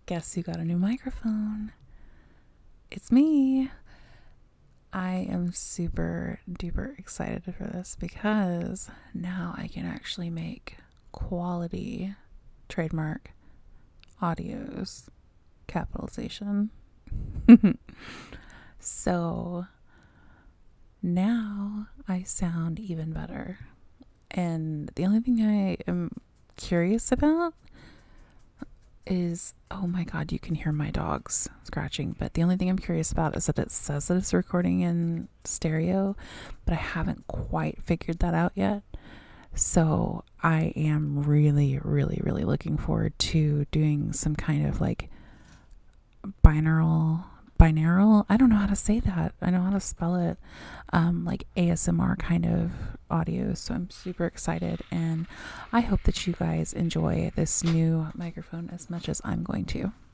Guess who got a new microphone? It's me. I am super duper excited for this because now I can actually make quality trademark audios, capitalization. So now I sound even better. And the only thing I am curious about is, oh my god, you can hear my dogs scratching, but the only thing I'm curious about is that it says that it's recording in stereo, but I haven't quite figured that out yet. So I am really looking forward to doing some kind of like binaural, I don't know how to say that. I know how to spell it. Like ASMR kind of audio. So I'm super excited, and I hope that you guys enjoy this new microphone as much as I'm going to.